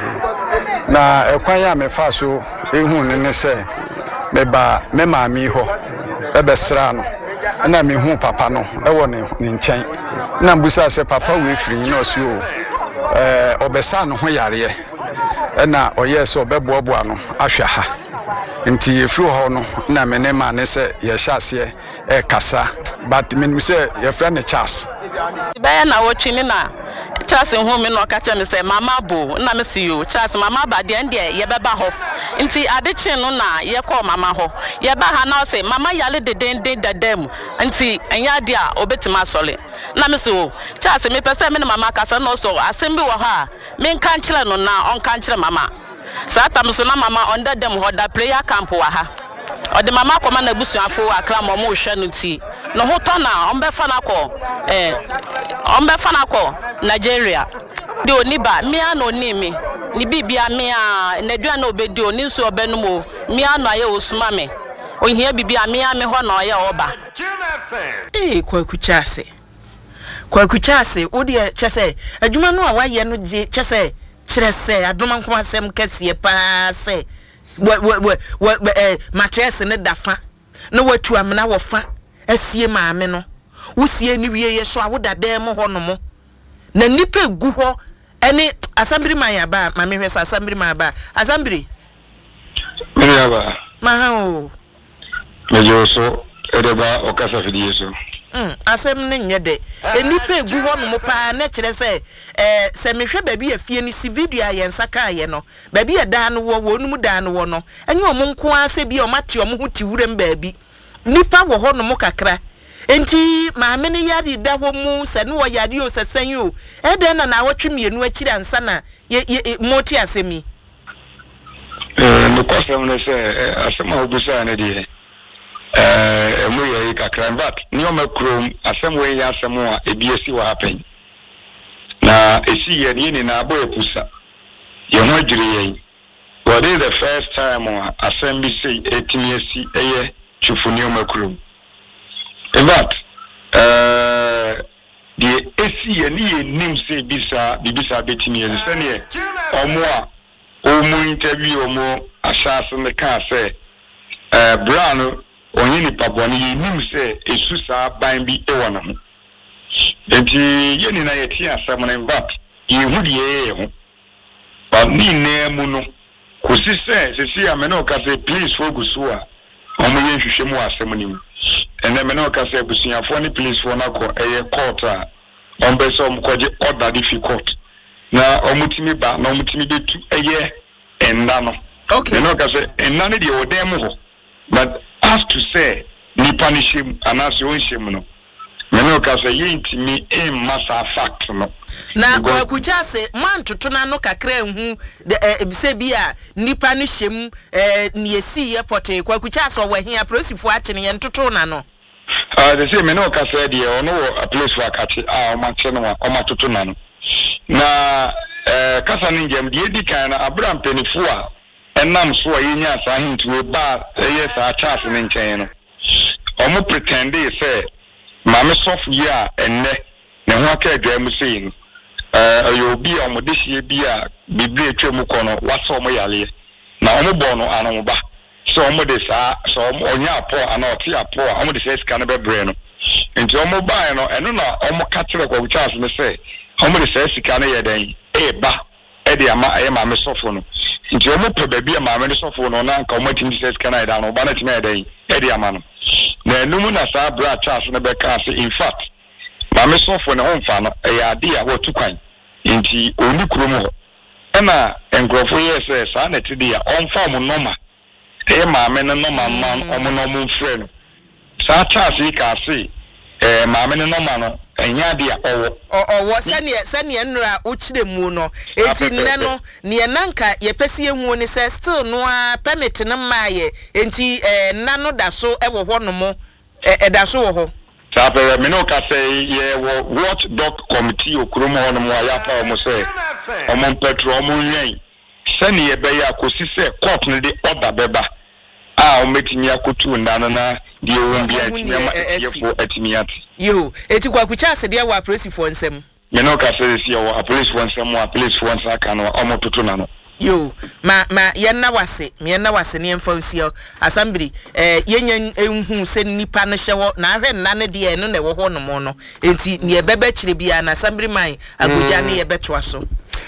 na ekwan ya me fa so ehun ne ne se me ba me ma mi ho e be sra no na me hu papa no e wo ne nchen na mbusa se papa we firi no so eh obesa no ho yare ɛna ɔyɛ sɛ ɔbɛboaboa no ahwɛ ha nti efiri hɔ no na me ne ma ne sɛ yɛhyɛ aseɛ ɛkasa but menim sɛ yɛfrɛ ne Charles bɛyɛ na wɔtwe ne na Charles hu me no ɔka kyerɛ me sɛ mama bo na me si yo Charles mama ba deɛ deɛ yɛbɛba hɔ nti adekye no na yɛkɔ mama hɔ yɛba ha na ɔsɛ mama yale de den den dadam nti ɛnya de a obetima asɔle na me so Charles me pɛ sɛ me ne mama kasa no so asɛm bi wɔ hɔ a me nka nkyerɛ no na ɔnka nkyerɛ mama saa tam so na mama onda dem hɔ da prayer camp wɔ ha ɔde mama kɔma na busuafo akra mo mo hwɛ no ti no ho tɔ na ɔmbɛfa na kɔ eh ɔmbɛfa na kɔ Nigeria de oniba mia no ni mi ni bibia mia na dua na obedi oni nso obenu mo mia no aye osuma me ohia bibia mia me hɔ na ɔyɛ ɔba eh Kwaku Charles Kwaku Charles wo de kyese adwuma no a wayɛ no gye kyese kyerɛ sɛ adoma nkoma asɛm kɛseɛ paa sɛ we we we eh matres ne dafa na watu amena wɔfa asie maame no wosie ni wie yɛ so a woda dan mo hɔ no mo na nipa gu hɔ ɛne asambiri man ya ba maame hwɛ sɛ asambiri man ba asambiri me ya ba ma ha o me jo so edeba okasa fidie so mm asem ne nye de enipa egu ho no mo pa na kire se eh se mehwe baabi afie ni si video ayen saka aye no baabi e dan no wo wonum dan no wo no enye omo nko ase bi o mate omo ho ti wurem baabi nipa wo ho no mo kakra enti maame ne yari da ho mu se no wo yari o sesan o e den na na wotwe mienu akiri ansa na ye moti asemi eh no kwasem no se asema obusa na de eh emu ye kakra but ni o makrom asem we ya asem a ebiesi wa happen na esi ye ni na abo epusa ye ho adwire ye what is the first time asem bi say etimiesi eye chufuni o makrom but eh the esi ye ni ye nim say bisa bibisa betimiesi se ne omo a omo interview omo ashase me ka say eh brown onye ni paboni yinim se esu saa ban bi e wona ho enti ye ni na ye ti asem na but ye hu de ye ho ba ni na mu no kosi se se si amena o ka se please focus so a omo ye hwehwe mu asem ni mu ene me na o ka se busuafo ni please for na ko eye court a on be so mkoje order difficult na omo timi ba na omo timi betu eye enda no okay me na o ka se enda ne de o dem ho but has to say ni punishim anase onshim no me no ka say yintimi em masa fact no na Kwaku Charles man toto na no kakra hu se bia ni punishim eh ni esi airport Kwaku Charles wo hia prosifo ache ne toto na no ah they say me no ka say de ono a place for akache ah o ma che no o ma toto na no na eh kasa ni ngem de di kan na Abraham penifo a enam so yenya sa hintu we ba yes a Charles ne nchen no omo pretend say mame soft ya enne ne ho aka adwa mu sei no eh ayo bi omo de hie bi a biblia twem ko no waso omo yale na omo bo no anu ba so omo de sa so omo onya apo ana oti apo omo de say scan be bre no nti omo ba no eno na omo ka kire Kwaku Charles ne say omo de say scan ye dan e ba e de ama e mame soft no nti omo pe baabi maame ne sofo no na nka omo timi ses kana ida no ba na timi ida yi edi ama no na enum na sa bra Charles ne be ka se in fact maame sofo ne ho mfa no e ya de a wo tukwan nti oni kurom ho e na engrofo ye se sa na ti de ya onfa mo noma e maame ne noma man omo no mo mfre no sa Charles yi ka se eh maame ne noma no enya de a owo owo sane sane nra uchire mu no enti nne no ne nanka ye pese ehu ni se still no a permit ne maaye enti eh na no da so e wo ho no mo e da so wo ho sa pe me no ka say ye wo watch dog committee okrum ho no mo ya pa o mo say o mo petro o mo yen sane ye be ya kosi se court ne de order beba ah o metimi akotu ndana na die won bia tinyama yefo atimiati yo eti Kwaku Charles de wa police for nsem me no ka say si o police for nsem o police for nsem aka no o mototo na no yo ma ma ye na wase me na wase ne mfa nsi assembly eh yenya enhu se nipa no hye na ahwe nna ne de no na wo ho no mo no enti ne bebe kire bia na assembly man agoja ne ye beto aso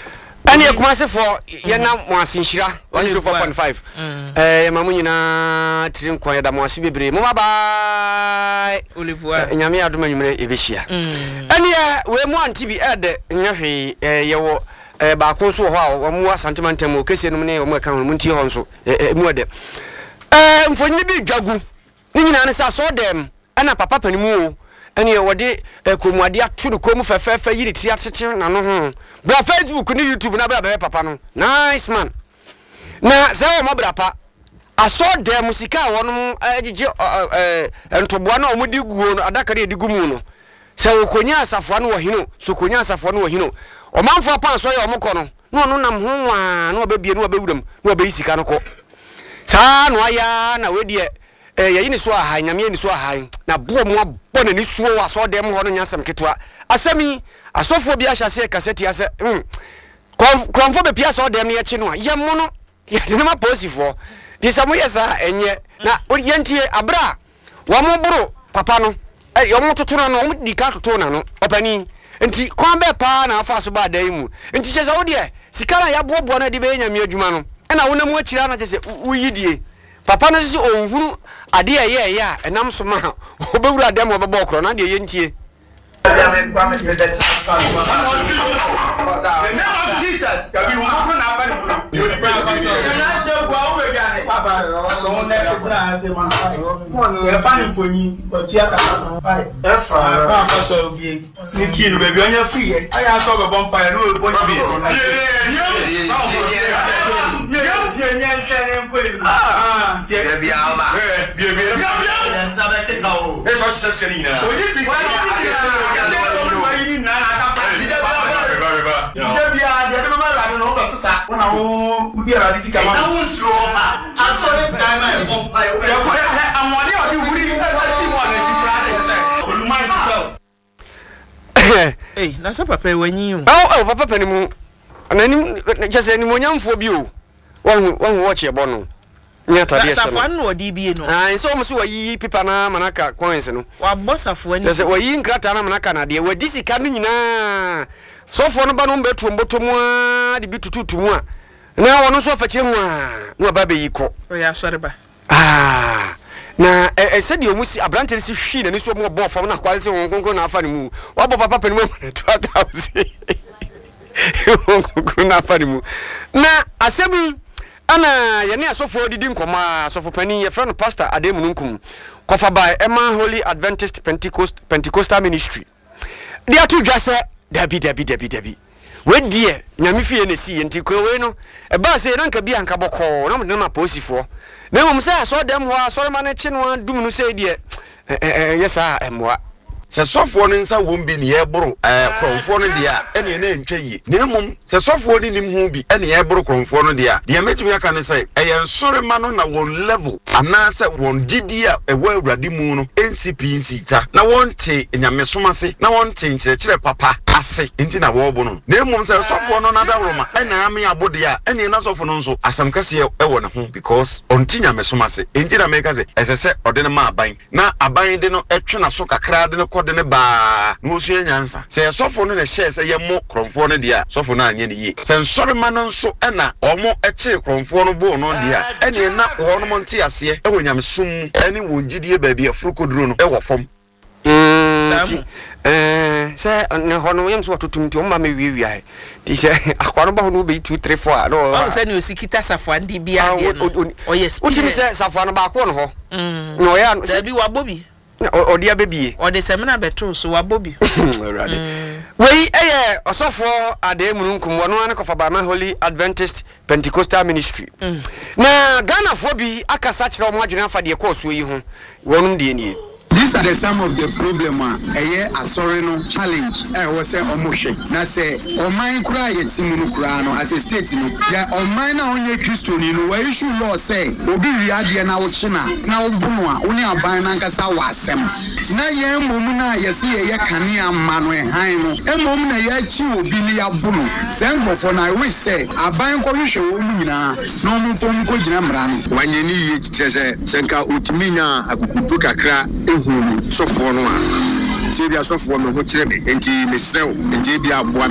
Ani ekumase for ye na mo asinhira one oh four point five eh mamu nyina tirin kwa ya da mo ase bebre mo bye Olivoa nyame adoma nwumre ebehia ani e we mu anti bi ede nyahwe eh yewo eh ba ko so ho a wo mu asantemantam o kese no ne o mu ka ho mu nti ho nso eh mu ede eh mfonyi bi dwagu ni nyina ne sa so dem ana papa panimu o ani e wode komuade atodo komu fefefe yiri tri atete na no ho bra Facebook ni YouTube na bra be papa no nice man na se o mobra pa aso de musika wono agije eh entoboa na omudi guo no adaka de digumu no se okonya asafo no wo hino so konya asafo no wo hino o manfo pa so ye omko no no no nam ho wa no obebie no obewuram no obeyisika no ko sa no aya na wedie eh yayi ni so aha nyame ni so aha na bo mo abo na ni suo wa so dem ho no nyasem ketwa asemi asofo bi ahyase kaseti ase mm kronfo be pia so dem ne echi no ye mo no ye de ma posifo di samu yesa enye na orientie abra wa mo buru papa no eh yo mo totoro no mo di ka totoro na no opani nti kon be pa na afa so ba dai mu nti chese wo de sikala ya bobo na di be nyame adwuma no na wo na mo akira na chese uyidie papa no sisi onhuru ade ye ye ya enam so ma obewura dem obebo okro na de ye ntie Jesus ka bi wo ko na fa ni yo di pa ko na se gwa wo we gane papa so ne ko bra se ma e fa ni fonyi o ti aka fa e fa pa fa so bi ni ki no be bi onya free e aya so be bon pa e no bo ni bi ye nya nchere mpo ni ah ti e bi ama eh bi bi ya sa ba ke ka o e so se se ni na o ji si ka ni na ata pa ti de ba ba ba bia de de ma la no ba susa wona wo udi ara di sika ma na wo sro fa aso le time ma e bon pa o be ko e amode o di wuri ni ba si mo na chi fra de se oluma ti so eh na sa papa wanyi o oh papa pani mu anani just ni mo nyamfo bi o won won watch e bono nyata de so safo no odi bie no ah so mo so wayi pipa na manaka coins no wa bossafo ani just wayi nkrata na manaka na de wadi sika no nyina so for no ba no betu mbotomu a de bitututu mu a na wono so fa kire mu a no ba be yiko o ya sore ba ah na e se de omusi abrante si hwi na ni so mo bo fam na kwale se won konko na afa ni mu wa bo papa panimu na two thousand konko na afa ni mu na asemi ana yene asofo didi nkoma asofo pani ye friend pastor Ademu Nunkum kofa by Emma Holy Adventist Pentecost Pentecostal Ministry dia tu dwase dabi dabi dabi dabi we die nyame fie na si enti ko we no e ba se na nka bi anka bokọ na mo na posifo na mo se aso dem ho aso ma na chi no dum no se die eh yesa emwa se sofo no nsa wom bi ne yeboro eh kronfo no dia ene na ntwa yi na mum se sofo ni nim hu bi ene yeboro kronfo no dia dia metumi aka ne sai eye nsore ma no na won level ana se won didi a ewa awrade mu no N C P nsita na won te nyamesomase na won te nkyerɛkyerɛ papa ase nti na wo bo no na mum se sofo no na dawroma ena ame abode a ene na sofo no nso asam kase e wo ne ho because onti nyamesomase nti na meka se esese ode ne ma aban na aban de no etwe na so kakra de no kode ne ba no so nyansa se sofo no ne share se ye mo kronfo no dia sofo no anye ne yi se nsore ma no nso ena omo eche kronfo no bo no dia ene na wo no monte ase e wo nyamesum ene wo ngidie ba bia frukoduro no e wo fom mm eh se ne hono yam so totumti o ma me wiewia ti se akwaro ba hono be two three four no o se ne osikita safan di bia de no o yes o ti se safan ba ko no ho no ya se bi wa bobi o dia bebie o de semina beto so wa bobi already we eh osofo Ademu Nunkum wono an kofa ba Holy Adventist Pentecostal Ministry na Ghana fo bi akasa kire o mo adwene afa de ko so yi ho wonum de nie. These are the some of the problem a eye asori no challenge eh wo say omohwe na say oman kura ye timunu kura no as a state no ya oman na onye Kristo ni no wa issue law say obi wiade na wo china na wo bunu a oni aban na nkasa wa asem na ye mom na ye se ye kane amma no han no emom na ye chi obi ni ya bunu sengo for na we say aban ko hwehwe wo mu nyina no mu pom ko gina mra no wanye ni ye kyese senka utiminya akukutu kakra so for no a se bia so for no ho kire me enti mesrew enti bia aboa